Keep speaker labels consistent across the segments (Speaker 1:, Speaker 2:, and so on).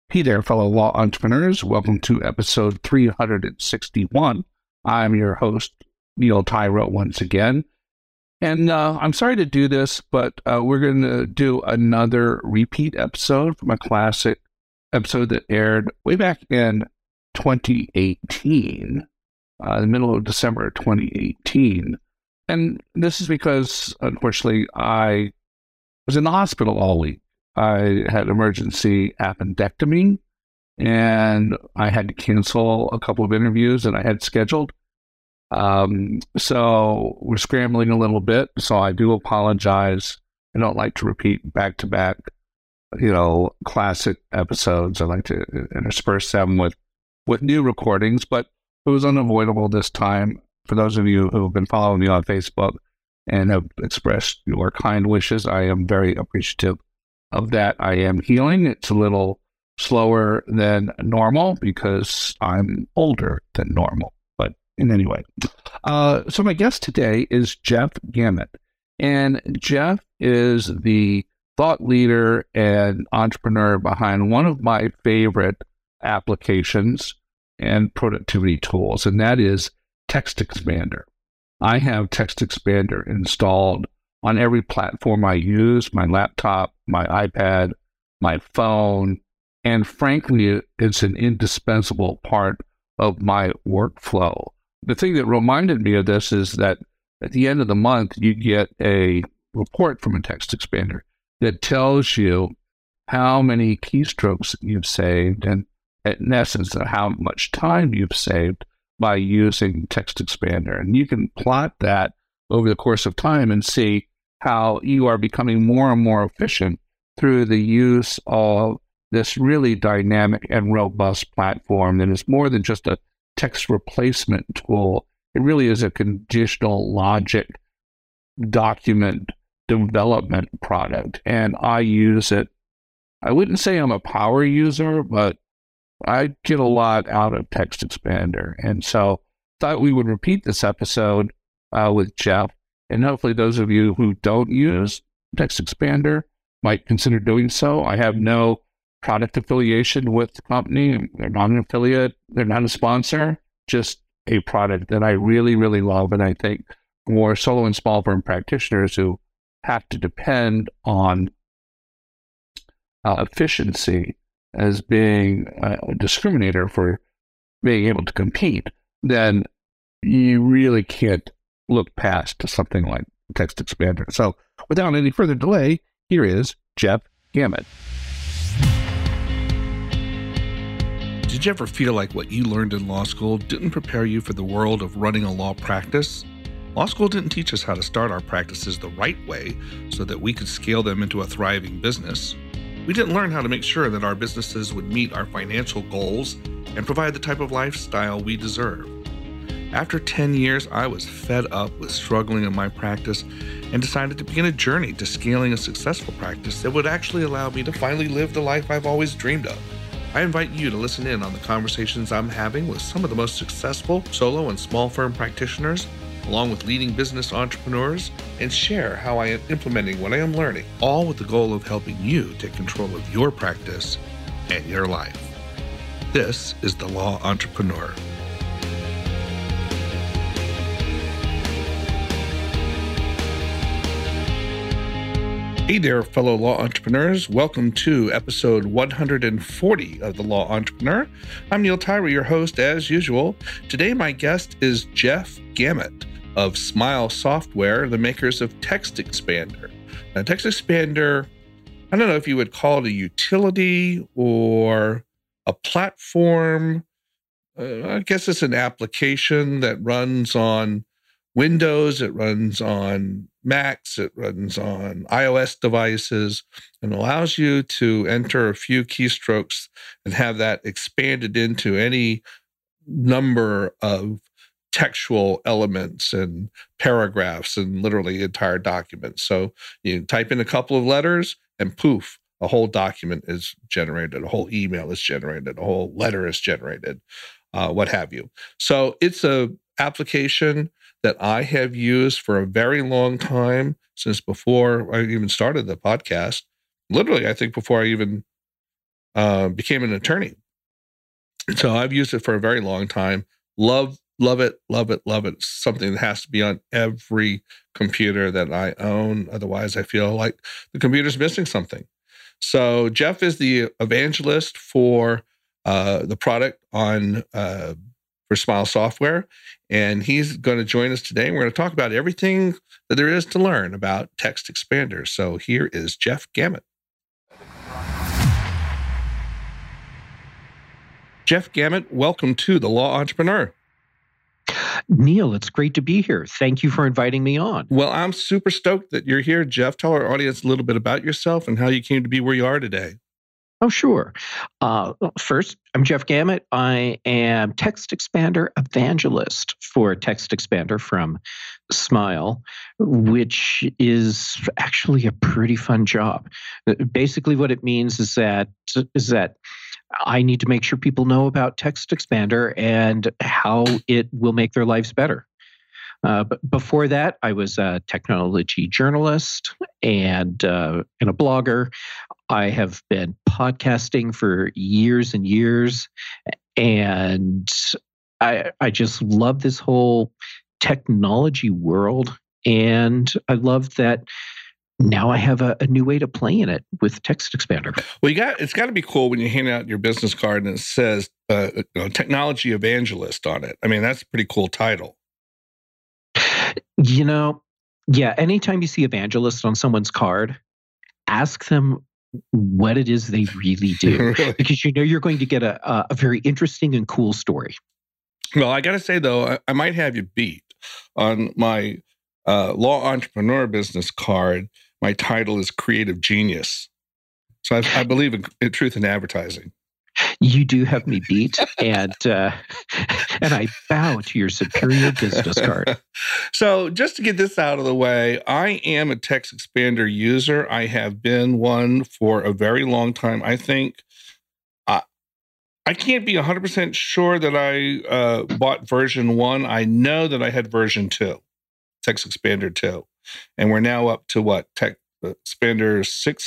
Speaker 1: Hey there, fellow law entrepreneurs. Welcome to episode 361. I'm your host, Neil Tyra, once again. And I'm sorry to do this, but we're going to do another repeat episode from a classic episode that aired way back in 2018, the middle of December 2018. And this is because, unfortunately, I was in the hospital all week. I had emergency appendectomy, and I had to cancel a couple of interviews that I had scheduled. So we're scrambling a little bit. So I do apologize. I don't like to repeat back-to-back, classic episodes. I like to intersperse them with new recordings, but it was unavoidable this time. For those of you who have been following me on Facebook and have expressed your kind wishes, I am very appreciative of that. I am healing. It's a little slower than normal because I'm older than normal. But in any way, so my guest today is Jeff Gamet. And Jeff is the thought leader and entrepreneur behind one of my favorite applications and productivity tools, and that is TextExpander. I have TextExpander installed on every platform I use, my laptop, my iPad, my phone, and frankly, it's an indispensable part of my workflow. The thing that reminded me of this is that at the end of the month, you get a report from a TextExpander that tells you how many keystrokes you've saved and, in essence, how much time you've saved by using TextExpander. And you can plot that over the course of time and see how you are becoming more and more efficient through the use of this really dynamic and robust platform that is more than just a text replacement tool. It really is a conditional logic document development product. And I use it. I wouldn't say I'm a power user, but I get a lot out of TextExpander. And so I thought we would repeat this episode with Jeff. And hopefully those of you who don't use TextExpander might consider doing so. I have no product affiliation with the company. They're not an affiliate. They're not a sponsor, just a product that I really, really love. And I think for solo and small firm practitioners who have to depend on efficiency as being a discriminator for being able to compete, then you really can't look past something like TextExpander. So without any further delay, here is Jeff Gamet.
Speaker 2: Did you ever feel like what you learned in law school didn't prepare you for the world of running a law practice? Law school didn't teach us how to start our practices the right way so that we could scale them into a thriving business. We didn't learn how to make sure that our businesses would meet our financial goals and provide the type of lifestyle we deserve. After 10 years, I was fed up with struggling in my practice and decided to begin a journey to scaling a successful practice that would actually allow me to finally live the life I've always dreamed of. I invite you to listen in on the conversations I'm having with some of the most successful solo and small firm practitioners, along with leading business entrepreneurs, and share how I am implementing what I am learning, all with the goal of helping you take control of your practice and your life. This is The Law Entrepreneur. Hey there, fellow law entrepreneurs. Welcome to episode 140 of The Law Entrepreneur. I'm Neil Tyra, your host, as usual. Today, my guest is Jeff Gamet of Smile Software, the makers of TextExpander. Now, TextExpander, I don't know if you would call it a utility or a platform. I guess it's an application that runs on Windows, it runs on Macs, it runs on iOS devices, and allows you to enter a few keystrokes and have that expanded into any number of textual elements and paragraphs and literally entire documents. So you type in a couple of letters and poof, a whole document is generated, a whole email is generated, a whole letter is generated, what have you. So it's a application that I have used for a very long time, since before I even started the podcast. Literally, I think before I even became an attorney. So I've used it for a very long time. Love it, love it, love it. It's something that has to be on every computer that I own. Otherwise, I feel like the computer's missing something. So Jeff is the evangelist for the product on for Smile Software, and he's going to join us today. We're going to talk about everything that there is to learn about Text Expander. So here is Jeff Gamet. Jeff Gamet, welcome to The Law Entrepreneur.
Speaker 3: Neil, it's great to be here. Thank you for inviting me on.
Speaker 2: Well, I'm super stoked that you're here, Jeff. Tell our audience a little bit about yourself and how you came to be where you are today.
Speaker 3: Oh, sure. First, I'm Jeff Gamet. I am Text Expander Evangelist for Text Expander from Smile, which is actually a pretty fun job. Basically, what it means is that I need to make sure people know about Text Expander and how it will make their lives better. But before that, I was a technology journalist and a blogger. I have been podcasting for years and years, and I just love this whole technology world. And I love that now I have a new way to play in it with Text Expander.
Speaker 2: Well, it's got to be cool when you hand out your business card and it says technology evangelist on it. I mean, that's a pretty cool title.
Speaker 3: Yeah, anytime you see evangelist on someone's card, ask them what it is they really do, because you're going to get a very interesting and cool story.
Speaker 2: Well, I got to say, though, I might have you beat. On my Law Entrepreneur business card, my title is Creative Genius. So I believe in truth in advertising.
Speaker 3: You do have me beat, and I bow to your superior business card.
Speaker 2: So just to get this out of the way, I am a Text Expander user. I have been one for a very long time. I think I can't be 100% sure that I bought version 1. I know that I had version 2, Text Expander 2. And we're now up to what? Text Expander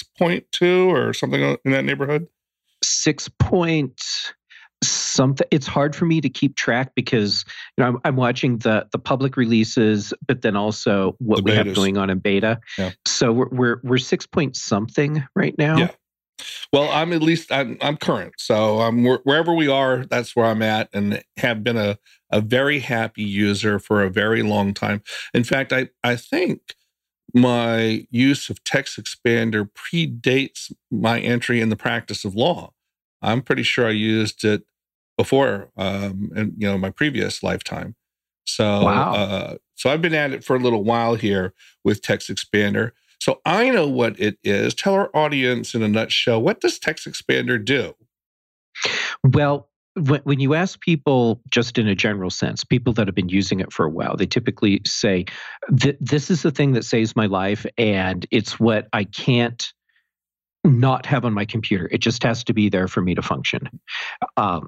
Speaker 2: 6.2 or something in that neighborhood?
Speaker 3: 6 point something. It's hard for me to keep track because I'm watching the public releases, but then also what we have going on in beta. Yeah. So we're 6 point something right now.
Speaker 2: Yeah. Well, I'm current. So wherever we are, that's where I'm at, and have been a very happy user for a very long time. In fact, I think my use of Text Expander predates my entry in the practice of law. I'm pretty sure I used it before, in my previous lifetime. So,
Speaker 3: wow.
Speaker 2: So I've been at it for a little while here with Text Expander. So I know what it is. Tell our audience in a nutshell, what does Text Expander do?
Speaker 3: Well, when you ask people just in a general sense, people that have been using it for a while, they typically say, this is the thing that saves my life, and it's what I can't not have on my computer. It just has to be there for me to function. But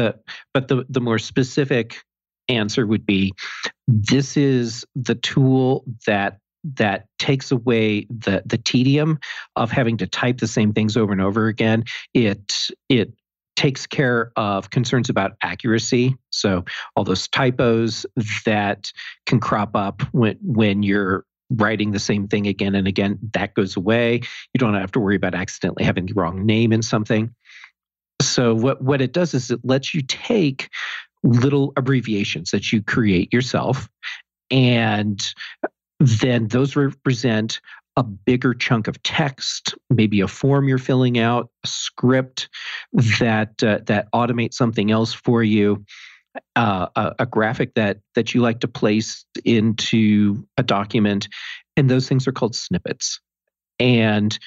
Speaker 3: the more specific answer would be, this is the tool that takes away the tedium of having to type the same things over and over again. It takes care of concerns about accuracy. So all those typos that can crop up when you're writing the same thing again and again, that goes away. You don't have to worry about accidentally having the wrong name in something. So what it does is it lets you take little abbreviations that you create yourself, and then those represent a bigger chunk of text, maybe a form you're filling out, a script that automates something else for you, a graphic that you like to place into a document, and those things are called snippets. And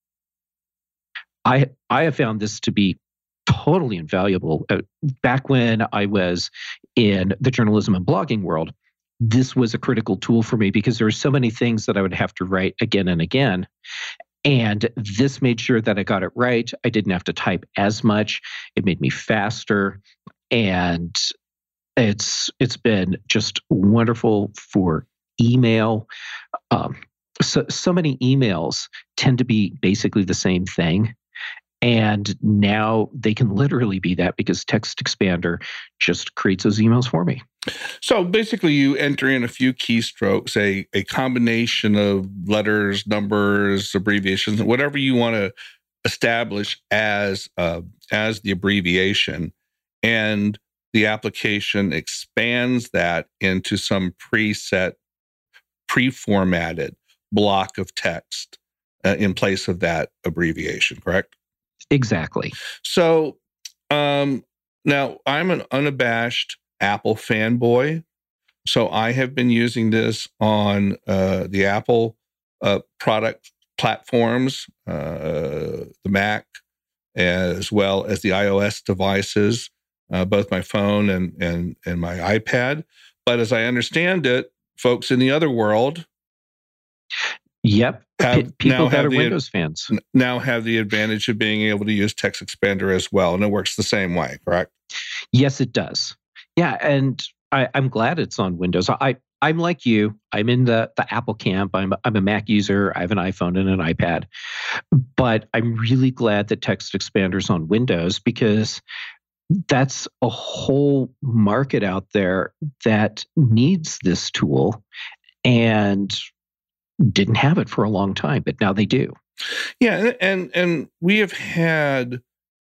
Speaker 3: I have found this to be totally invaluable. Back when I was in the journalism and blogging world, this was a critical tool for me because there were so many things that I would have to write again and again. And this made sure that I got it right. I didn't have to type as much. It made me faster. And it's been just wonderful for email. So many emails tend to be basically the same thing. And now they can literally be that because Text Expander just creates those emails for me.
Speaker 2: So basically, you enter in a few keystrokes, a combination of letters, numbers, abbreviations, whatever you want to establish as the abbreviation, and the application expands that into some preset, pre-formatted block of text in place of that abbreviation. Correct?
Speaker 3: Exactly.
Speaker 2: So now I'm an unabashed Apple fanboy. So I have been using this on the Apple product platforms, the Mac, as well as the iOS devices, both my phone and my iPad. But as I understand it, folks in the other world,
Speaker 3: yep, people that are Windows fans
Speaker 2: now have the advantage of being able to use Text Expander as well, and it works the same way. Correct?
Speaker 3: Yes, it does. Yeah, and I'm glad it's on Windows. I'm like you. I'm in the Apple camp. I'm a Mac user. I have an iPhone and an iPad, but I'm really glad that Text Expander's on Windows because that's a whole market out there that needs this tool and didn't have it for a long time, but now they do.
Speaker 2: Yeah, and we have had,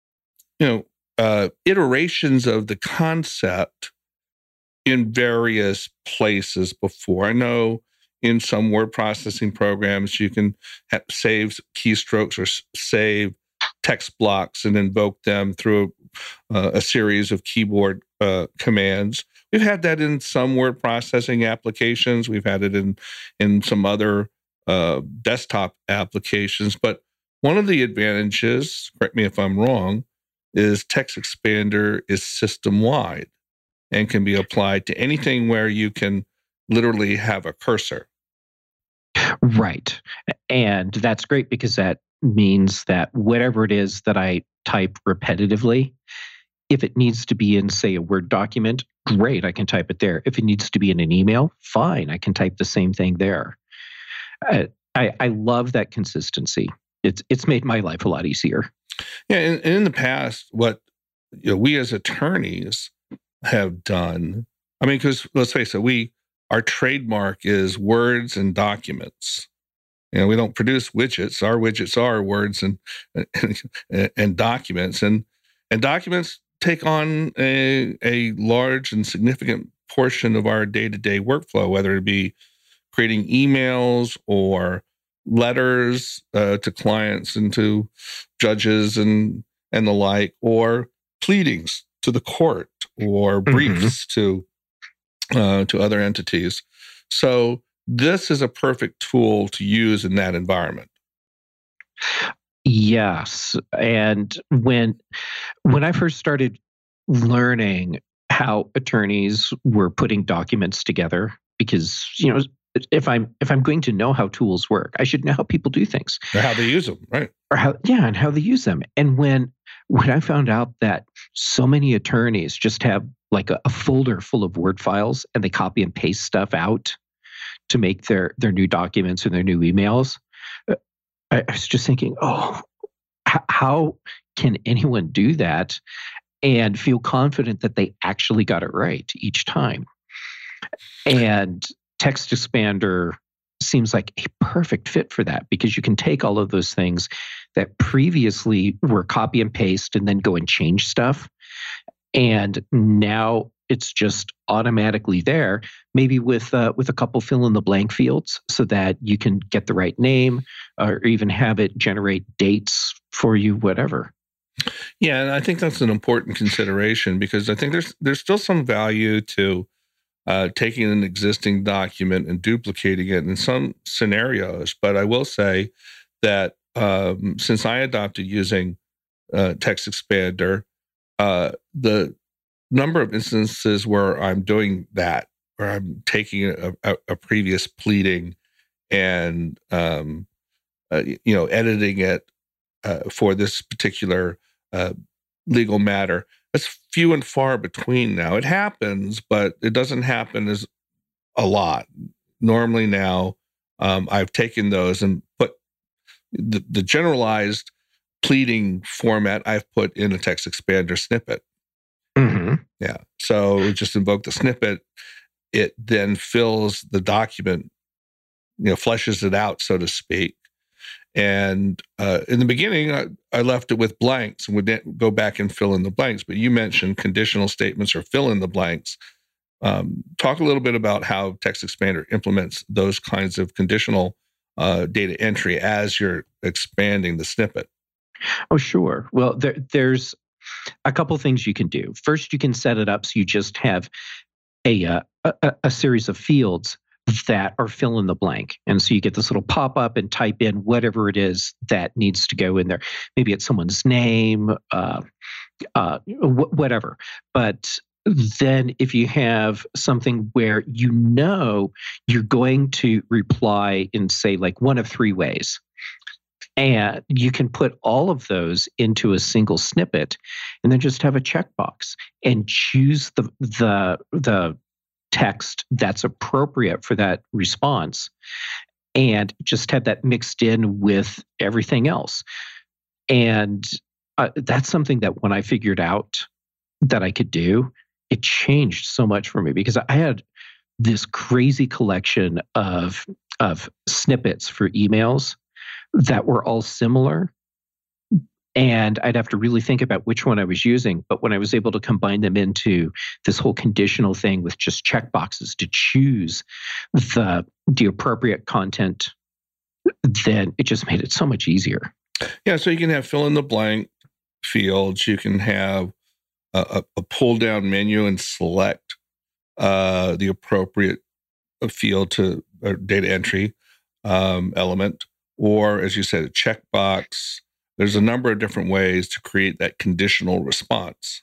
Speaker 2: iterations of the concept in various places before. I know in some word processing programs, you can save keystrokes or save text blocks and invoke them through a series of keyboard commands. We've had that in some word processing applications. We've had it in some other desktop applications. But one of the advantages, correct me if I'm wrong, is Text Expander is system-wide and can be applied to anything where you can literally have a cursor.
Speaker 3: Right. And that's great because that means that whatever it is that I type repetitively, if it needs to be in, say, a Word document, great, I can type it there. If it needs to be in an email, fine, I can type the same thing there. I love that consistency. It's made my life a lot easier.
Speaker 2: Yeah, and in the past, what we as attorneys have done, I mean, because let's face it, our trademark is words and documents. We don't produce widgets. Our widgets are words and documents, and documents take on a large and significant portion of our day-to-day workflow, whether it be creating emails or letters to clients and to judges and the like, or pleadings to the court, or briefs to other entities. So this is a perfect tool to use in that environment.
Speaker 3: Yes, and when I first started learning how attorneys were putting documents together, because if I'm going to know how tools work, I should know how people do things,
Speaker 2: or how they use them, right?
Speaker 3: Or and how they use them. And when I found out that so many attorneys just have like a folder full of Word files and they copy and paste stuff out to make their new documents and their new emails, I was just thinking, how can anyone do that and feel confident that they actually got it right each time? And Text Expander seems like a perfect fit for that because you can take all of those things that previously were copy and paste and then go and change stuff. And now it's just automatically there, maybe with a couple fill in the blank fields so that you can get the right name or even have it generate dates for you, whatever.
Speaker 2: Yeah, and I think that's an important consideration because I think there's still some value to taking an existing document and duplicating it in some scenarios. But I will say that since I adopted using Text Expander, the number of instances where I'm doing that, where I'm taking a previous pleading and editing it for this particular legal matter, it's few and far between now. It happens, but it doesn't happen as a lot. Normally now, I've taken those and put the generalized pleading format, I've put in a text expander snippet.
Speaker 3: Mm-hmm.
Speaker 2: Yeah. So just invoke the snippet. It then fills the document, fleshes it out, so to speak. And in the beginning, I left it with blanks and would go back and fill in the blanks. But you mentioned conditional statements or fill in the blanks. Talk a little bit about how Text Expander implements those kinds of conditional data entry as you're expanding the snippet.
Speaker 3: Oh, sure. Well, there's a couple things you can do. First, you can set it up so you just have a series of fields that are fill in the blank. And so you get this little pop up and type in whatever it is that needs to go in there. Maybe it's someone's name, whatever. But then if you have something where you're going to reply in, say, like one of three ways, and you can put all of those into a single snippet and then just have a checkbox and choose the text that's appropriate for that response and just have that mixed in with everything else. And that's something that when I figured out that I could do, it changed so much for me because I had this crazy collection of snippets for emails that were all similar. And I'd have to really think about which one I was using. But when I was able to combine them into this whole conditional thing with just checkboxes to choose the appropriate content, then it just made it so much easier.
Speaker 2: Yeah, so you can have fill in the blank fields. You can have a pull down menu and select the appropriate field to data entry element, or as you said, a checkbox. There's a number of different ways to create that conditional response.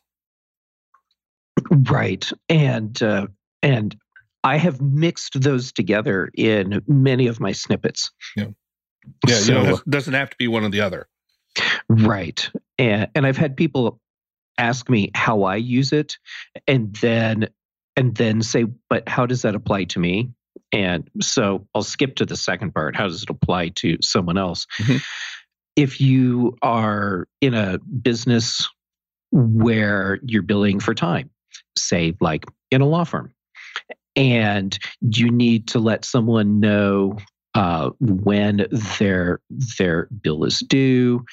Speaker 3: Right. And I have mixed those together in many of my snippets.
Speaker 2: Yeah. Yeah. So, it doesn't have to be one or the other.
Speaker 3: Right. And I've had people ask me how I use it and then say, but how does that apply to me? And so I'll skip to the second part. How does it apply to someone else? Mm-hmm. If you are in a business where you're billing for time, say like in a law firm, and you need to let someone know when their bill is due,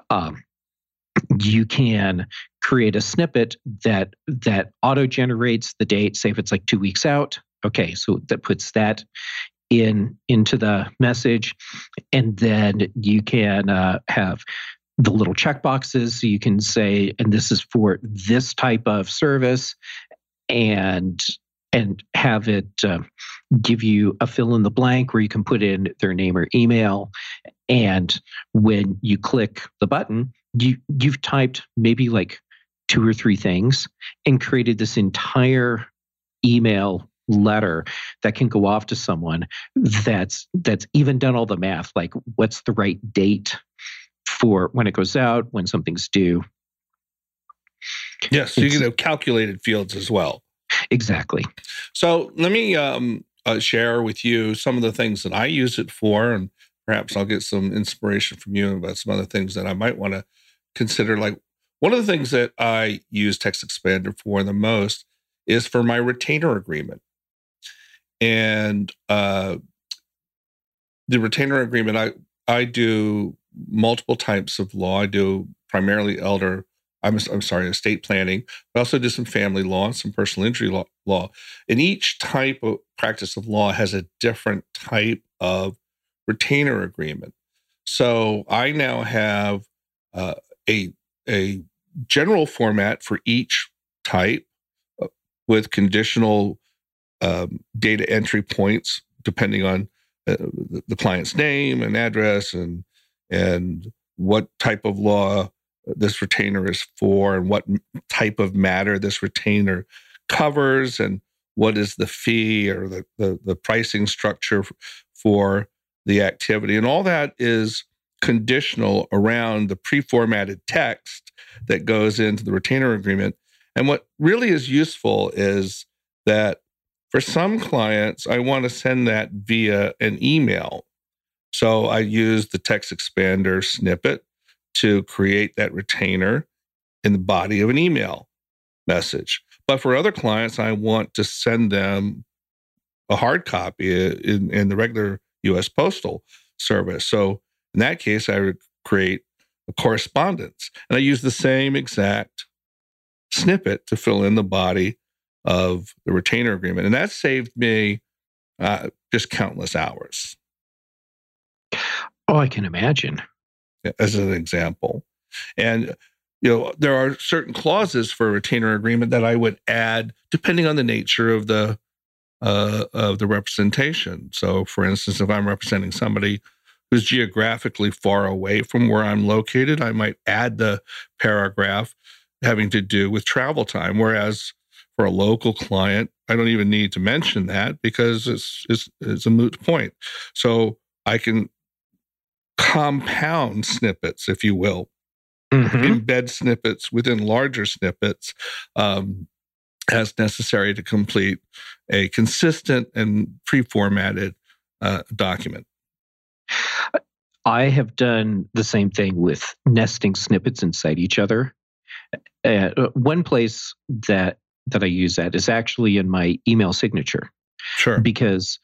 Speaker 3: you can create a snippet that auto generates the date. Say if it's like 2 weeks out, okay, so that puts that into the message, and then you can have the little checkboxes. So you can say, and this is for this type of service, and have it give you a fill in the blank where you can put in their name or email. And when you click the button, you've typed maybe like 2 or 3 things and created this entire email letter that can go off to someone that's even done all the math, like what's the right date for when it goes out, when something's due.
Speaker 2: Yes, so you can have calculated fields as well.
Speaker 3: Exactly.
Speaker 2: So let me share with you some of the things that I use it for, and perhaps I'll get some inspiration from you about some other things that I might want to consider. Like one of the things that I use Text Expander for the most is for my retainer agreement. And the retainer agreement, I do multiple types of law. I do primarily estate planning, but I also do some family law and some personal injury law. And each type of practice of law has a different type of retainer agreement. So I now have a general format for each type with conditional data entry points depending on the client's name and address and what type of law this retainer is for and what type of matter this retainer covers and what is the fee or the pricing structure for the activity. And all that is conditional around the pre-formatted text that goes into the retainer agreement. And what really is useful is that for some clients, I want to send that via an email. So I use the Text Expander snippet to create that retainer in the body of an email message. But for other clients, I want to send them a hard copy in the regular U.S. Postal Service. So in that case, I would create a correspondence. And I use the same exact snippet to fill in the body of the retainer agreement. And that saved me just countless hours.
Speaker 3: Oh, I can imagine.
Speaker 2: As an example. And there are certain clauses for a retainer agreement that I would add depending on the nature of the representation. So, for instance, if I'm representing somebody who's geographically far away from where I'm located, I might add the paragraph having to do with travel time. Whereas for a local client, I don't even need to mention that because it's a moot point. So I can compound snippets, if you will, embed snippets within larger snippets as necessary to complete a consistent and pre-formatted document.
Speaker 3: I have done the same thing with nesting snippets inside each other. One place that I use that is actually in my email signature.
Speaker 2: Sure.
Speaker 3: Because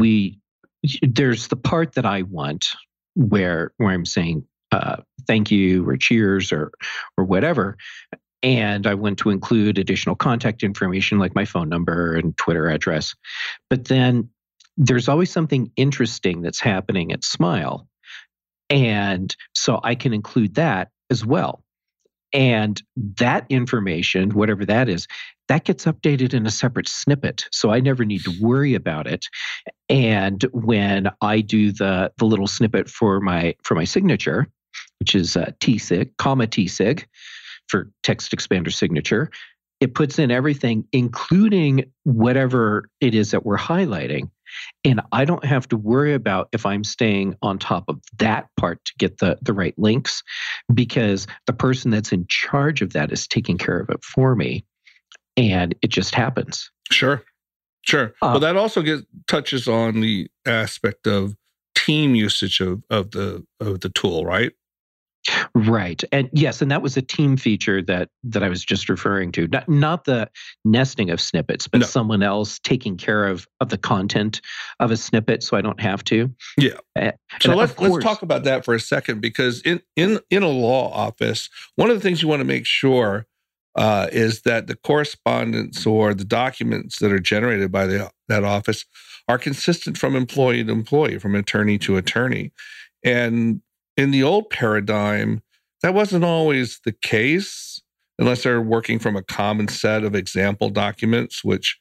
Speaker 3: there's the part that I want where I'm saying thank you or cheers or whatever. And I want to include additional contact information like my phone number and Twitter address. But then there's always something interesting that's happening at Smile. And so I can include that as well. And that information, whatever that is, that gets updated in a separate snippet. So I never need to worry about it. And when I do the little snippet for my signature, which is TSIG, TSIG for text expander signature, it puts in everything, including whatever it is that we're highlighting. And I don't have to worry about if I'm staying on top of that part to get the right links, because the person that's in charge of that is taking care of it for me. And it just happens.
Speaker 2: Sure. Well, that also touches on the aspect of team usage of the tool, right?
Speaker 3: Right. And yes, and that was a team feature that I was just referring to. Not the nesting of snippets, but someone else taking care of the content of a snippet so I don't have to.
Speaker 2: Yeah. So let's talk about that for a second, because in a law office, one of the things you want to make sure is that the correspondence or the documents that are generated by that office are consistent from employee to employee, from attorney to attorney. And in the old paradigm, that wasn't always the case, unless they're working from a common set of example documents, which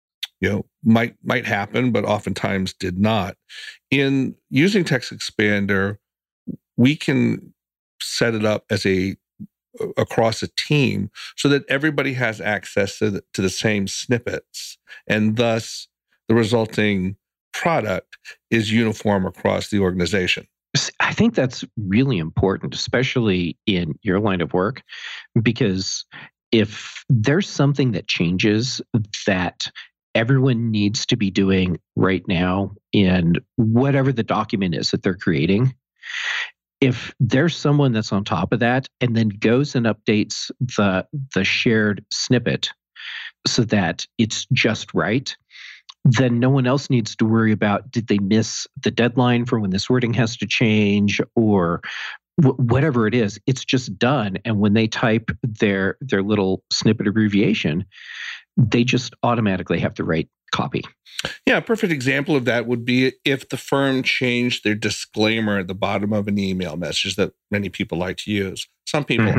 Speaker 2: might happen, but oftentimes did not. In using Text Expander, we can set it up as across a team so that everybody has access to the same snippets, and thus the resulting product is uniform across the organization.
Speaker 3: I think that's really important, especially in your line of work, because if there's something that changes that everyone needs to be doing right now in whatever the document is that they're creating, if there's someone that's on top of that and then goes and updates the shared snippet so that it's just right, then no one else needs to worry about, did they miss the deadline for when this wording has to change or whatever it is. It's just done. And when they type their little snippet abbreviation, they just automatically have the right copy.
Speaker 2: Yeah, a perfect example of that would be if the firm changed their disclaimer at the bottom of an email message that many people like to use. Some people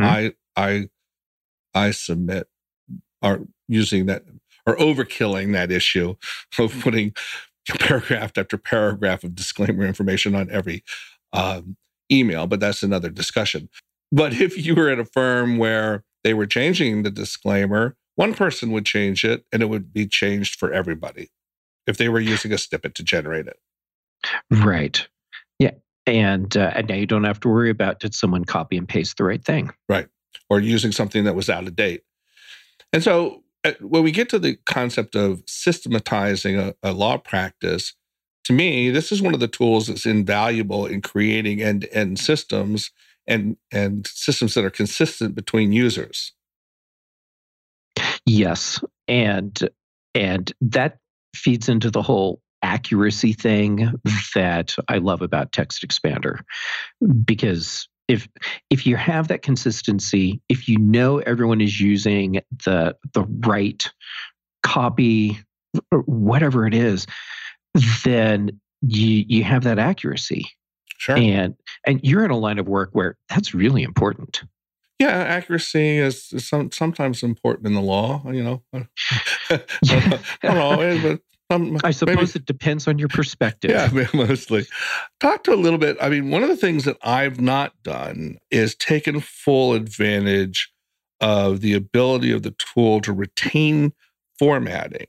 Speaker 2: I submit are using that, or overkilling that issue of putting paragraph after paragraph of disclaimer information on every email, but that's another discussion. But if you were at a firm where they were changing the disclaimer, one person would change it and it would be changed for everybody if they were using a snippet to generate it.
Speaker 3: Right. Yeah. And now you don't have to worry about, did someone copy and paste the right thing?
Speaker 2: Right. Or using something that was out of date. And so when we get to the concept of systematizing a law practice, to me, this is one of the tools that's invaluable in creating end-to-end systems and systems that are consistent between users.
Speaker 3: Yes, and that feeds into the whole accuracy thing that I love about Text Expander, because if you have that consistency, if you know everyone is using the right copy or whatever it is, then you have that accuracy.
Speaker 2: Sure.
Speaker 3: And you're in a line of work where that's really important.
Speaker 2: Yeah, accuracy is sometimes important in the law, Not always, but
Speaker 3: I suppose it depends on your perspective.
Speaker 2: Yeah, mostly. Talk to a little bit. I mean, one of the things that I've not done is taken full advantage of the ability of the tool to retain formatting.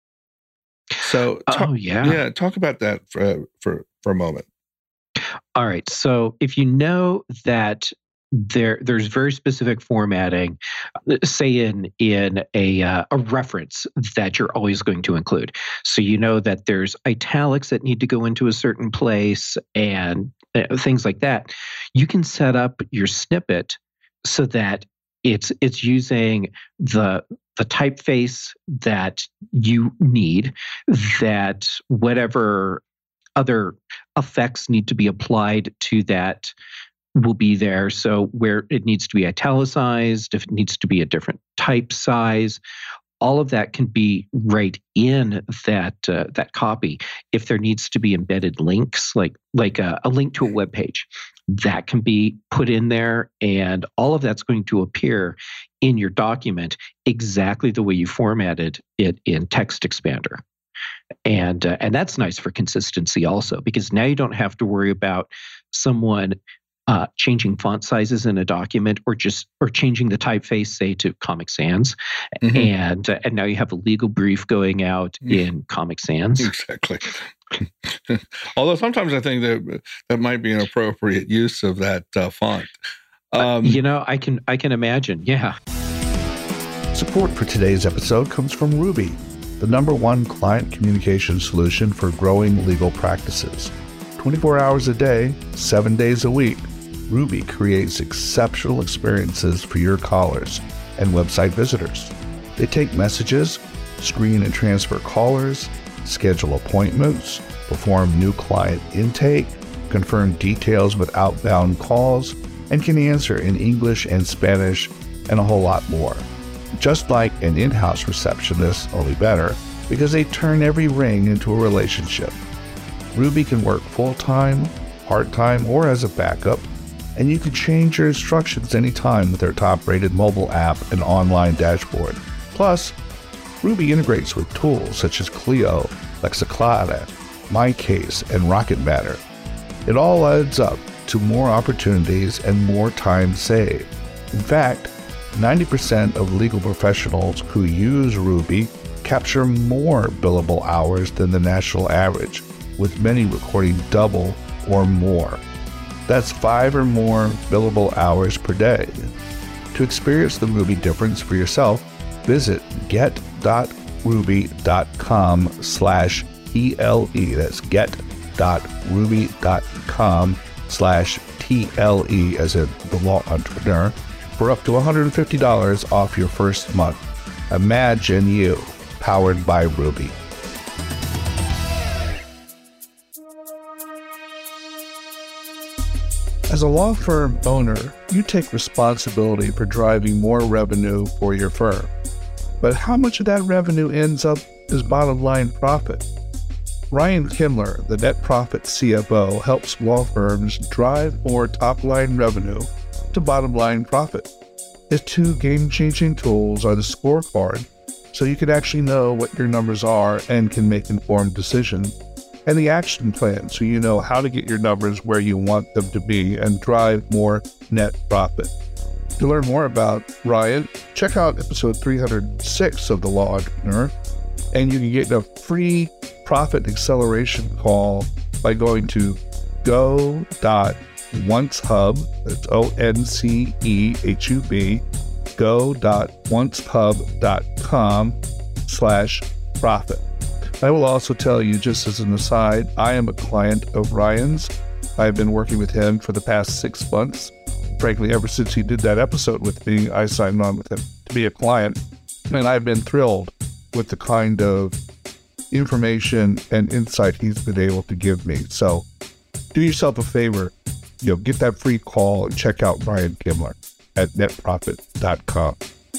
Speaker 2: So, talk about that for a moment.
Speaker 3: All right. So, if you know that there's very specific formatting, say in a reference that you're always going to include. So you know that there's italics that need to go into a certain place and things like that. You can set up your snippet so that it's using the typeface that you need, that whatever other effects need to be applied to that will be there. So where it needs to be italicized, if it needs to be a different type size, all of that can be right in that copy. If there needs to be embedded links, like a link to a web page, that can be put in there, and all of that's going to appear in your document exactly the way you formatted it in Text Expander. And that's nice for consistency also, because now you don't have to worry about someone changing font sizes in a document or changing the typeface, say, to Comic Sans. Mm-hmm. And now you have a legal brief going out in Comic Sans.
Speaker 2: Exactly. Although sometimes I think that might be an appropriate use of that font.
Speaker 3: I can imagine. Yeah.
Speaker 4: Support for today's episode comes from Ruby, the #1 client communication solution for growing legal practices. 24 hours a day, 7 days a week, Ruby creates exceptional experiences for your callers and website visitors. They take messages, screen and transfer callers, schedule appointments, perform new client intake, confirm details with outbound calls, and can answer in English and Spanish, and a whole lot more. Just like an in-house receptionist, only better, because they turn every ring into a relationship. Ruby can work full-time, part-time, or as a backup, and you can change your instructions anytime with their top-rated mobile app and online dashboard. Plus, Ruby integrates with tools such as Clio, Lexiclara, MyCase, and Rocket Matter. It all adds up to more opportunities and more time saved. In fact, 90% of legal professionals who use Ruby capture more billable hours than the national average, with many recording double or more. That's 5 or more billable hours per day. To experience the Ruby difference for yourself, visit get.ruby.com/TLE. That's get.ruby.com/TLE, as in the law entrepreneur, for up to $150 off your first month. Imagine you, powered by Ruby. As a law firm owner, you take responsibility for driving more revenue for your firm. But how much of that revenue ends up as bottom line profit? Ryan Kimler, the Net Profit CFO, helps law firms drive more top-line revenue to bottom-line profit. His 2 game-changing tools are the scorecard, so you can actually know what your numbers are and can make informed decisions, and the action plan, so you know how to get your numbers where you want them to be and drive more net profit. To learn more about Ryan, check out episode 306 of The Law Entrepreneur, and you can get a free profit acceleration call by going to go.oncehub, that's ONCEHUB, go.oncehub.com/profit. I will also tell you, just as an aside, I am a client of Ryan's. I've been working with him for the past 6 months, frankly, ever since he did that episode with me, I signed on with him to be a client. And I've been thrilled with the kind of information and insight he's been able to give me. So do yourself a favor, get that free call and check out Brian Kimler at netprofit.com.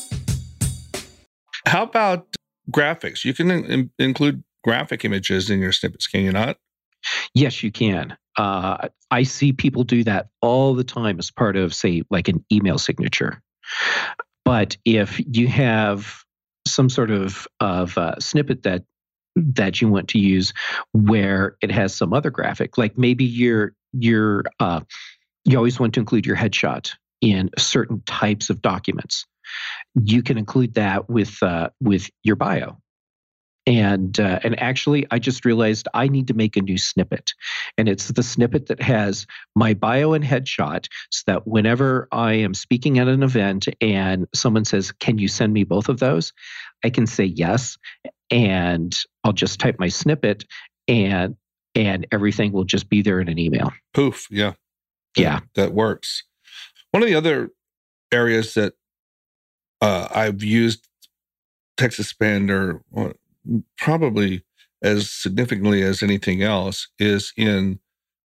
Speaker 2: How about graphics? You can include graphic images in your snippets, can you not?
Speaker 3: Yes, you can. I see people do that all the time as part of, say, like an email signature. But if you have some sort of snippet that you want to use where it has some other graphic, like maybe you always want to include your headshot in certain types of documents, you can include that with your bio. And actually, I just realized I need to make a new snippet. And it's the snippet that has my bio and headshot, so that whenever I am speaking at an event and someone says, "Can you send me both of those?" I can say yes, and I'll just type my snippet, and everything will just be there in an email.
Speaker 2: Poof, yeah.
Speaker 3: Yeah.
Speaker 2: That works. One of the other areas that I've used TextExpander probably as significantly as anything else is in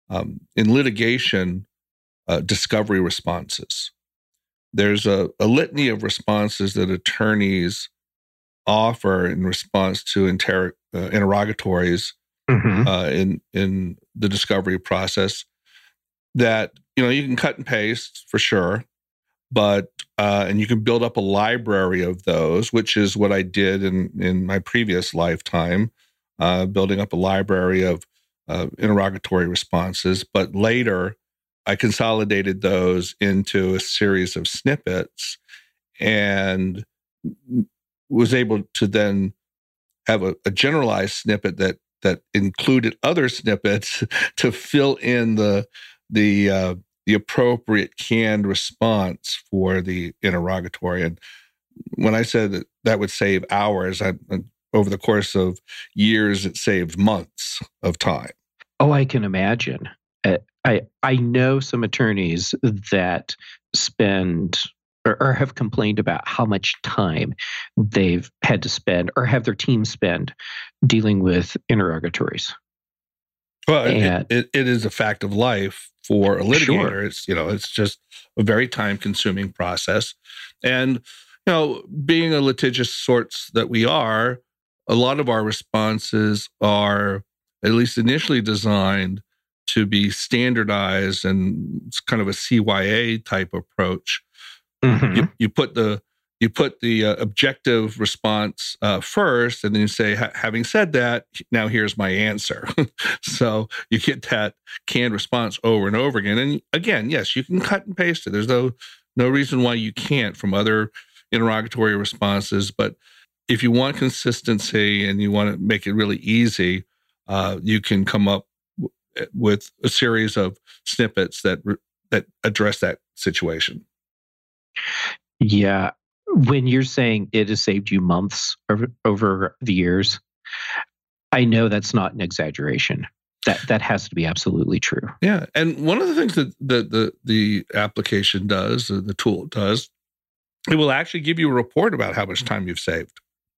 Speaker 2: litigation discovery responses. There's a litany of responses that attorneys offer in response to interrogatories in the discovery process that you can cut and paste for sure, but and you can build up a library of those, which is what I did in my previous lifetime, building up a library of interrogatory responses. But later, I consolidated those into a series of snippets and was able to then have a generalized snippet that included other snippets to fill in the appropriate canned response for the interrogatory. And when I said that would save hours, over the course of years, it saved months of time.
Speaker 3: Oh, I can imagine. I know some attorneys that spend or have complained about how much time they've had to spend or have their team spend dealing with interrogatories.
Speaker 2: Well, it is a fact of life for a litigator.
Speaker 3: Sure.
Speaker 2: It's just a very time-consuming process. And, being a litigious sorts that we are, a lot of our responses are at least initially designed to be standardized, and it's kind of a CYA type approach.
Speaker 3: Mm-hmm.
Speaker 2: You put the objective response first, and then you say, having said that, now here's my answer. So you get that canned response over and over again. And again, yes, you can cut and paste it. There's no reason why you can't from other interrogatory responses. But if you want consistency and you want to make it really easy, you can come up with a series of snippets that address that situation.
Speaker 3: Yeah. When you're saying it has saved you months over the years, I know that's not an exaggeration. That has to be absolutely true.
Speaker 2: Yeah. And one of the things that the application does, the tool does, it will actually give you a report about how much time you've saved.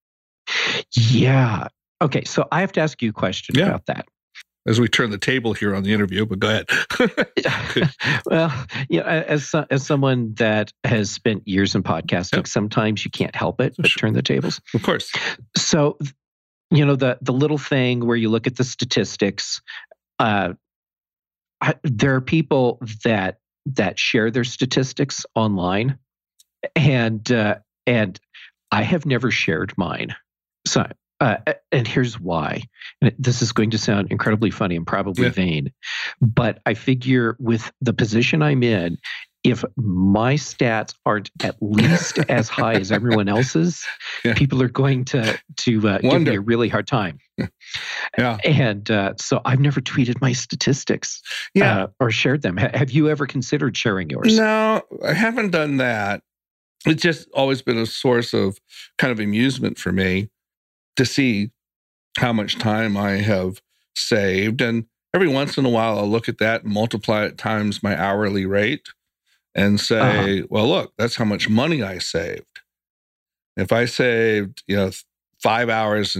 Speaker 3: Yeah. Okay. So I have to ask you a question about that.
Speaker 2: As we turn the table here on the interview, but go ahead.
Speaker 3: Well, as someone that has spent years in podcasting, sometimes you can't help it but turn the tables.
Speaker 2: Of course.
Speaker 3: So, the little thing where you look at the statistics, there are people that share their statistics online, and I have never shared mine. So. And here's why. And this is going to sound incredibly funny and probably vain, but I figure with the position I'm in, if my stats aren't at least as high as everyone else's, people are going to give me a really hard time.
Speaker 2: Yeah.
Speaker 3: And so I've never tweeted my statistics or shared them. Have you ever considered sharing yours?
Speaker 2: No, I haven't done that. It's just always been a source of kind of amusement for me to see how much time I have saved. And every once in a while, I'll look at that and multiply it times my hourly rate. and say, well, look, that's how much money I saved. If I saved, 5 hours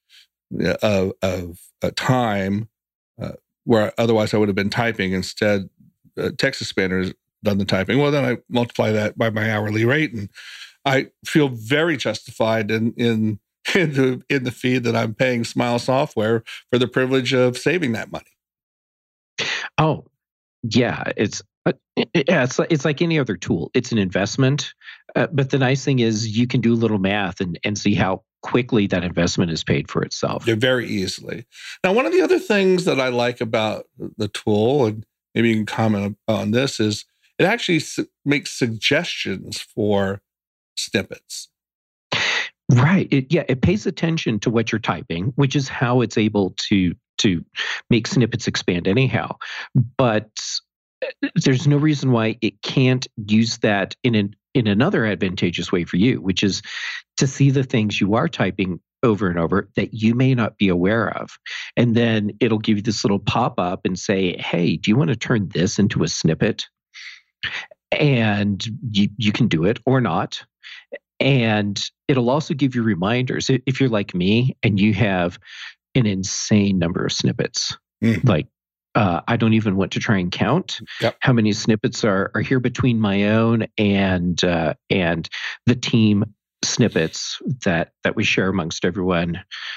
Speaker 2: of time where otherwise I would have been typing, instead, Text Expander has done the typing. Well, then I multiply that by my hourly rate, and I feel very justified in the fee that I'm paying Smile Software for the privilege of saving that money.
Speaker 3: Oh, yeah, it's like any other tool. It's an investment, but the nice thing is you can do a little math and see how quickly that investment is paid for itself.
Speaker 2: Yeah, very easily. Now, one of the other things that I like about the tool, and maybe you can comment on this, is it actually makes suggestions for snippets.
Speaker 3: Right. It pays attention to what you're typing, which is how it's able to make snippets expand anyhow. But there's no reason why it can't use that in another advantageous way for you, which is to see the things you are typing over and over that you may not be aware of. And then it'll give you this little pop-up and say, hey, do you want to turn this into a snippet? And you can do it or not. And it'll also give you reminders. If you're like me and you have an insane number of snippets, like I don't even want to try and count how many snippets are here between my own and the team snippets that we share amongst everyone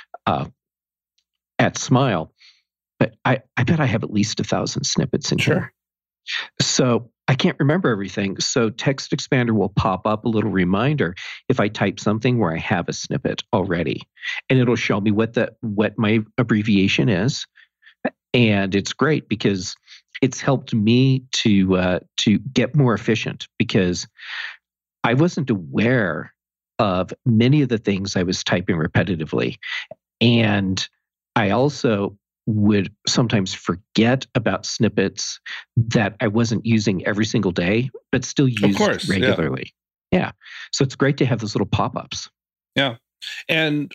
Speaker 3: at Smile. But I bet I have at least 1,000 snippets in here. So I can't remember everything. So Text Expander will pop up a little reminder if I type something where I have a snippet already, and it'll show me what my abbreviation is. And it's great because it's helped me to get more efficient, because I wasn't aware of many of the things I was typing repetitively. And I also would sometimes forget about snippets that I wasn't using every single day, but still used regularly. Yeah. So it's great to have those little pop-ups.
Speaker 2: Yeah. And,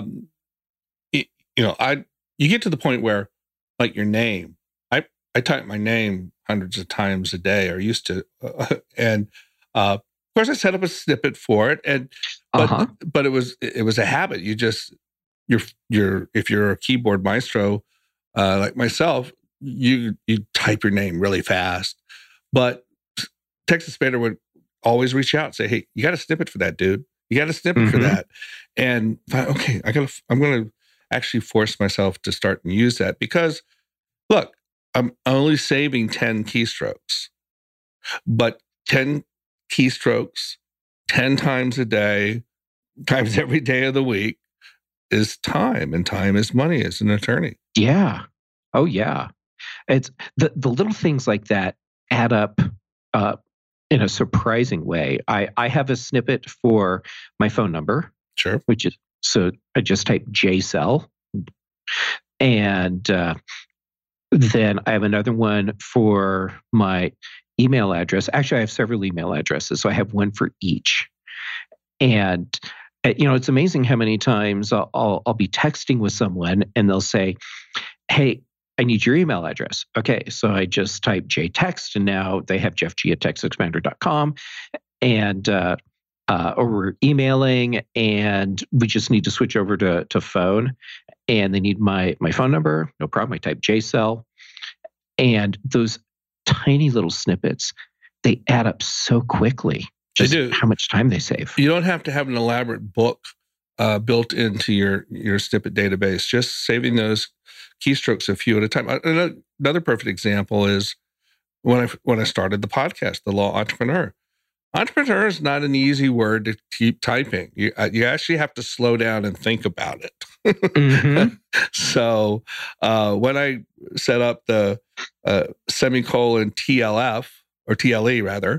Speaker 2: you get to the point where, like, your name, I type my name hundreds of times a day, or used to. And, of course, I set up a snippet for it, but it was a habit. You just, if you're a keyboard maestro, like myself, you type your name really fast. But Text Expander would always reach out and say, "Hey, you got a snippet for that, dude. You got a snippet for that." And okay, I'm going to actually force myself to start and use that, because look, I'm only saving 10 keystrokes, but 10 keystrokes 10 times a day, times every day of the week, is time, and time is money as an attorney.
Speaker 3: Yeah. Oh, yeah. It's the little things like that add up in a surprising way. I have a snippet for my phone number.
Speaker 2: Sure.
Speaker 3: So I just type JCell, and then I have another one for my email address. Actually, I have several email addresses, so I have one for each. And it's amazing how many times I'll be texting with someone and they'll say, "Hey, I need your email address." Okay, so I just type JText, and now they have jeffg@textexpander.com, and or we're emailing, and we just need to switch over to phone, and they need my phone number. No problem. I type JCell, and those tiny little snippets, they add up so quickly. Just
Speaker 2: they do.
Speaker 3: How much time they save.
Speaker 2: You don't have to have an elaborate book built into your snippet database. Just saving those keystrokes a few at a time. Another perfect example is when I started the podcast, The Law Entrepreneur. Entrepreneur is not an easy word to keep typing. You actually have to slow down and think about it. So when I set up the semicolon TLF, or TLE rather,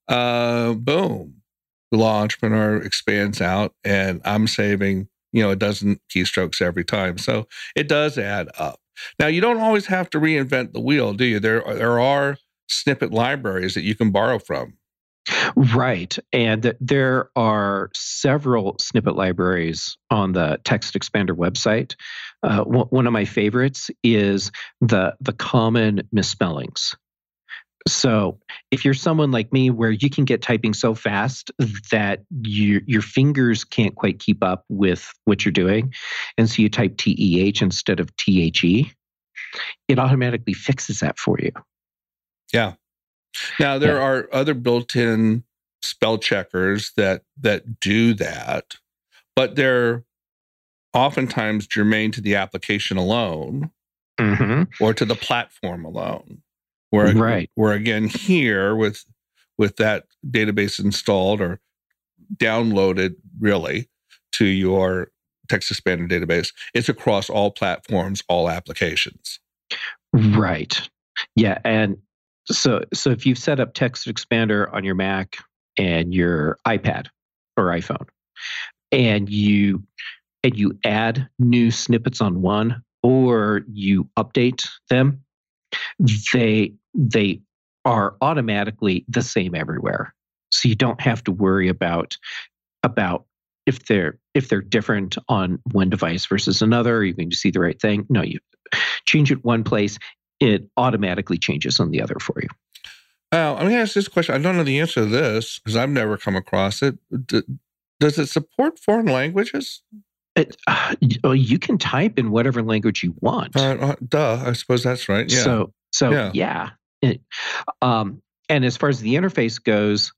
Speaker 2: boom, The Law Entrepreneur expands out, and I'm saving, a dozen keystrokes every time. So it does add up. Now, you don't always have to reinvent the wheel, do you? There are snippet libraries that you can borrow from.
Speaker 3: Right. And there are several snippet libraries on the Text Expander website. One of my favorites is the common misspellings. So if you're someone like me where you can get typing so fast that your fingers can't quite keep up with what you're doing, and so you type TEH instead of THE, it automatically fixes that for you.
Speaker 2: Yeah. Now, there are other built-in spell checkers that do that, but they're oftentimes germane to the application alone or to the platform alone. Where again, here with that database installed or downloaded really to your text expander database, it's across all platforms, all applications.
Speaker 3: Right. Yeah. And so if you've set up text expander on your Mac and your iPad or iPhone, and you add new snippets on one, or you update them, they are automatically the same everywhere. So you don't have to worry about if they're different on one device versus another. Are you going to see the right thing? No, you change it one place, it automatically changes on the other for you.
Speaker 2: I'm going to ask this question. I don't know the answer to this because I've never come across it. Does it support foreign languages?
Speaker 3: You can type in whatever language you want.
Speaker 2: I suppose that's right. Yeah.
Speaker 3: So yeah. And as far as the interface goes,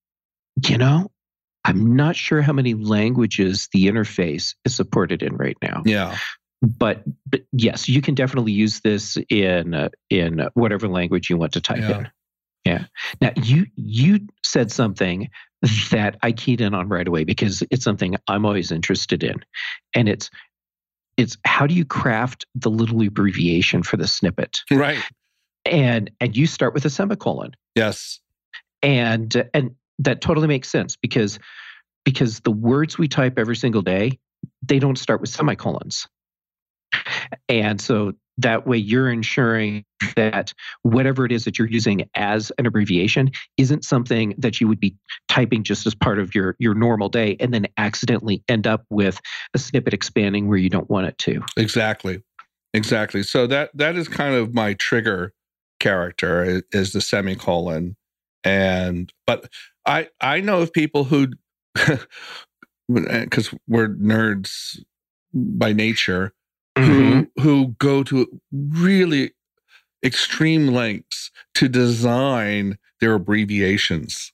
Speaker 3: I'm not sure how many languages the interface is supported in right now.
Speaker 2: Yeah.
Speaker 3: But yes, you can definitely use this in whatever language you want to type in. Yeah. Now you said something that I keyed in on right away because it's something I'm always interested in, and it's how do you craft the little abbreviation for the snippet?
Speaker 2: Right.
Speaker 3: And you start with a semicolon.
Speaker 2: Yes.
Speaker 3: And that totally makes sense because the words we type every single day, they don't start with semicolons. And so that way you're ensuring that whatever it is that you're using as an abbreviation isn't something that you would be typing just as part of your normal day and then accidentally end up with a snippet expanding where you don't want it to.
Speaker 2: Exactly. So that is kind of my trigger character is the semicolon. But I know of people who, because we're nerds by nature, who go to really extreme lengths to design their abbreviations.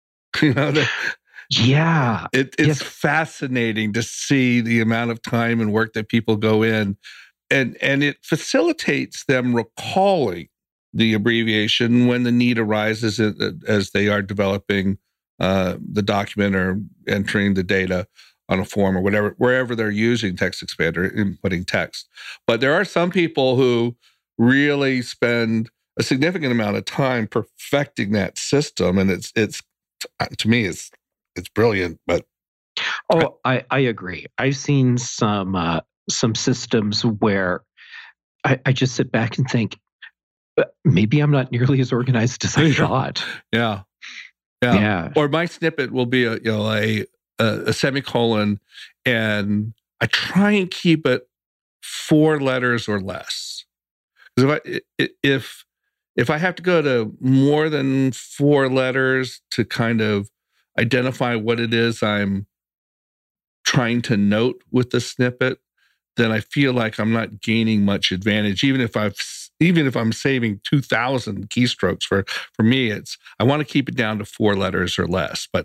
Speaker 2: It's fascinating to see the amount of time and work that people go in, and it facilitates them recalling the abbreviation when the need arises as they are developing the document or entering the data on a form or whatever, wherever they're using text expander, inputting text. But there are some people who really spend a significant amount of time perfecting that system, and it's to me it's brilliant. But
Speaker 3: I agree. I've seen some systems where I just sit back and think, maybe I'm not nearly as organized as I thought.
Speaker 2: Yeah. Or my snippet will be a semicolon, and I try and keep it 4 letters or less. Because if I have to go to more than 4 letters to kind of identify what it is I'm trying to note with the snippet, then I feel like I'm not gaining much advantage. Even if I'm saving 2,000 keystrokes for me, I want to keep it down to 4 letters or less. But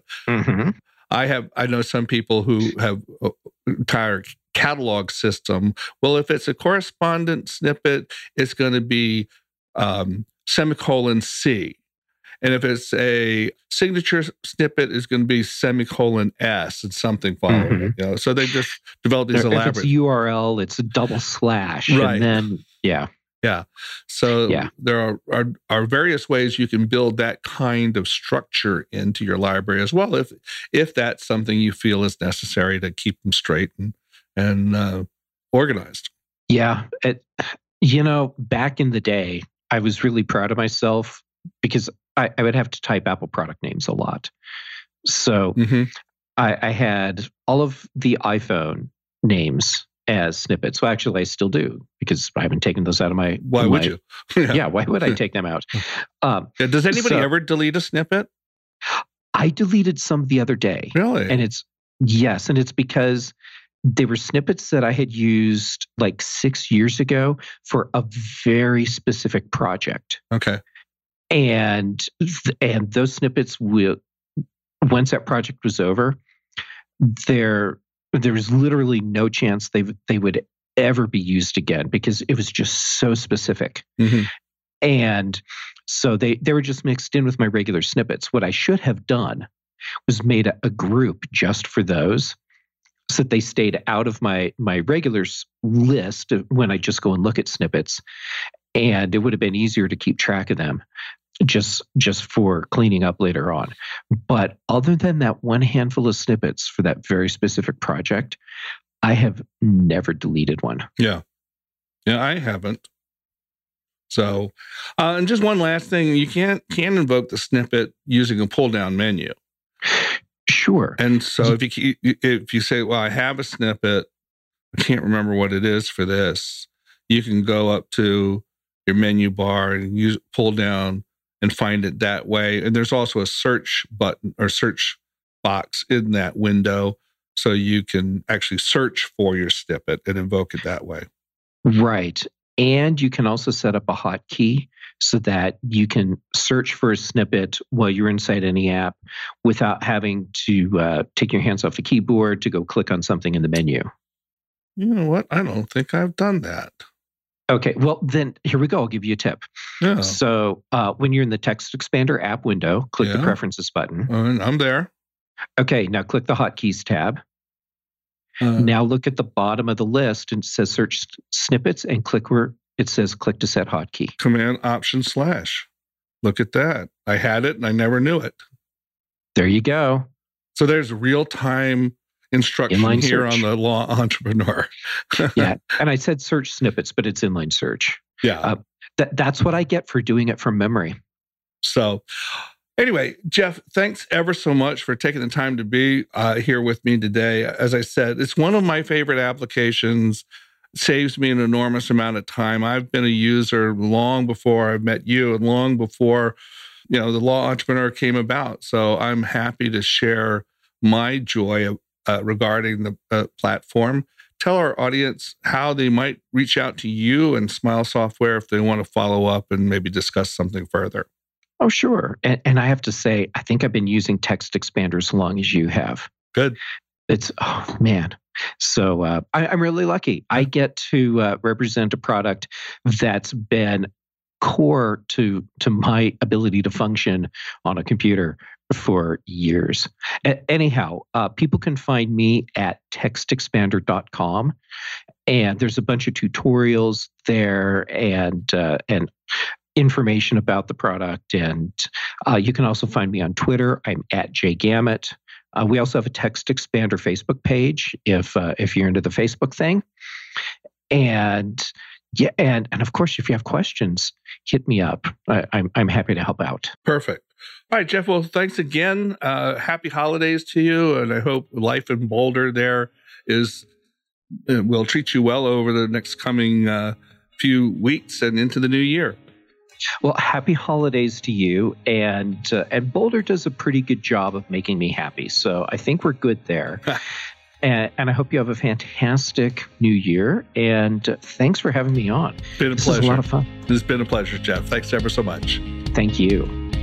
Speaker 2: I know some people who have an entire catalog system. Well, if it's a correspondence snippet, it's going to be semicolon C. And if it's a signature snippet, it's going to be semicolon S and something following. So they just develop these elaborate.
Speaker 3: If it's URL, it's a double slash.
Speaker 2: Right.
Speaker 3: And then, yeah.
Speaker 2: So there are various ways you can build that kind of structure into your library as well, if that's something you feel is necessary to keep them straight and organized.
Speaker 3: Yeah. Back in the day, I was really proud of myself because I would have to type Apple product names a lot. So I had all of the iPhone names as snippets. Well, actually, I still do because I haven't taken those out of my.
Speaker 2: Why would you?
Speaker 3: Yeah, why would I take them out?
Speaker 2: Does anybody ever delete a snippet?
Speaker 3: I deleted some the other day.
Speaker 2: Really?
Speaker 3: And it's because they were snippets that I had used like 6 years ago for a very specific project.
Speaker 2: Okay.
Speaker 3: And those snippets once that project was over, there was literally no chance they would ever be used again because it was just so specific.
Speaker 2: Mm-hmm.
Speaker 3: And so they were just mixed in with my regular snippets. What I should have done was made a group just for those so that they stayed out of my regulars list when I just go and look at snippets. And it would have been easier to keep track of them just for cleaning up later on. But other than that one handful of snippets for that very specific project, I have never deleted one.
Speaker 2: Yeah. Yeah, I haven't. So, and just one last thing, you can invoke the snippet using a pull-down menu.
Speaker 3: Sure.
Speaker 2: And so if you say, well, I have a snippet, I can't remember what it is for this, you can go up to your menu bar and use pull down and find it that way. And there's also a search button or search box in that window, so you can actually search for your snippet and invoke it that way.
Speaker 3: Right. And you can also set up a hotkey so that you can search for a snippet while you're inside any app without having to take your hands off the keyboard to go click on something in the menu.
Speaker 2: You know what? I don't think I've done that.
Speaker 3: Okay, well, then here we go. I'll give you a tip.
Speaker 2: Yeah.
Speaker 3: So when you're in the Text Expander app window, click the Preferences button.
Speaker 2: I'm there.
Speaker 3: Okay, now click the Hotkeys tab. Now look at the bottom of the list and it says Search Snippets and click where it says Click to Set Hotkey.
Speaker 2: Command Option / Look at that. I had it and I never knew it.
Speaker 3: There you go.
Speaker 2: So there's real-time instruction
Speaker 3: inline
Speaker 2: here
Speaker 3: search
Speaker 2: on the Law Entrepreneur.
Speaker 3: Yeah, and I said search snippets, but it's inline search.
Speaker 2: Yeah.
Speaker 3: That's what I get for doing it from memory.
Speaker 2: So anyway, Jeff, thanks ever so much for taking the time to be here with me today. As I said, it's one of my favorite applications. It saves me an enormous amount of time. I've been a user long before I've met you and long before, the Law Entrepreneur came about. So I'm happy to share my joy regarding the platform. Tell our audience how they might reach out to you and Smile Software if they want to follow up and maybe discuss something further.
Speaker 3: Oh, sure. And I have to say, I think I've been using Text Expander as long as you have.
Speaker 2: Good.
Speaker 3: It's, oh, man. So I'm really lucky. I get to represent a product that's been core to my ability to function on a computer for years. Anyhow, people can find me at textexpander.com, and there's a bunch of tutorials there and information about the product. And you can also find me on Twitter. I'm at jgamut. We also have a Text Expander Facebook page if you're into the Facebook thing. And yeah, and of course, if you have questions, hit me up. I'm happy to help out.
Speaker 2: Perfect. All right, Jeff. Well, thanks again. Happy holidays to you, and I hope life in Boulder there will treat you well over the next coming few weeks and into the new year.
Speaker 3: Well, happy holidays to you, and Boulder does a pretty good job of making me happy, so I think we're good there. And I hope you have a fantastic new year, and thanks for having me on.
Speaker 2: Been a pleasure.
Speaker 3: This is a lot of fun.
Speaker 2: It's been a pleasure, Jeff. Thanks ever so much.
Speaker 3: Thank you.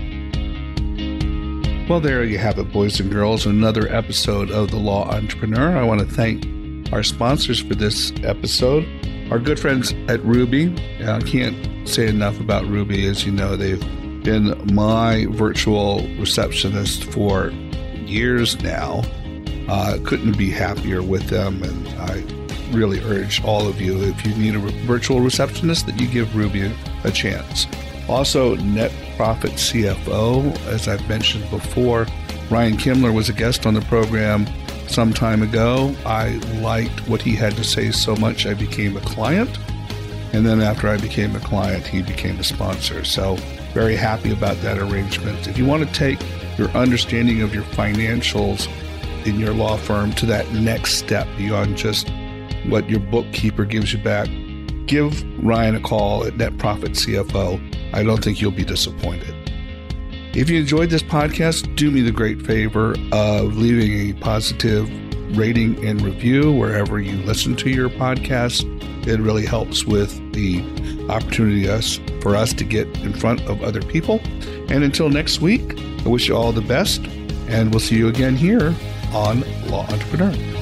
Speaker 4: Well, there you have it, boys and girls, another episode of The Law Entrepreneur. I want to thank our sponsors for this episode, our good friends at Ruby. I can't say enough about Ruby. As you know, they've been my virtual receptionist for years now. Couldn't be happier with them, and I really urge all of you, if you need a virtual receptionist, that you give Ruby a chance. Also, Net Profit CFO, as I've mentioned before, Ryan Kimler was a guest on the program some time ago. I liked what he had to say so much, I became a client. And then after I became a client, he became a sponsor. So very happy about that arrangement. If you want to take your understanding of your financials in your law firm to that next step beyond just what your bookkeeper gives you back, give Ryan a call at Net Profit CFO. I don't think you'll be disappointed. If you enjoyed this podcast, do me the great favor of leaving a positive rating and review wherever you listen to your podcast. It really helps with the opportunity for us to get in front of other people. And until next week, I wish you all the best, and we'll see you again here on Law Entrepreneur.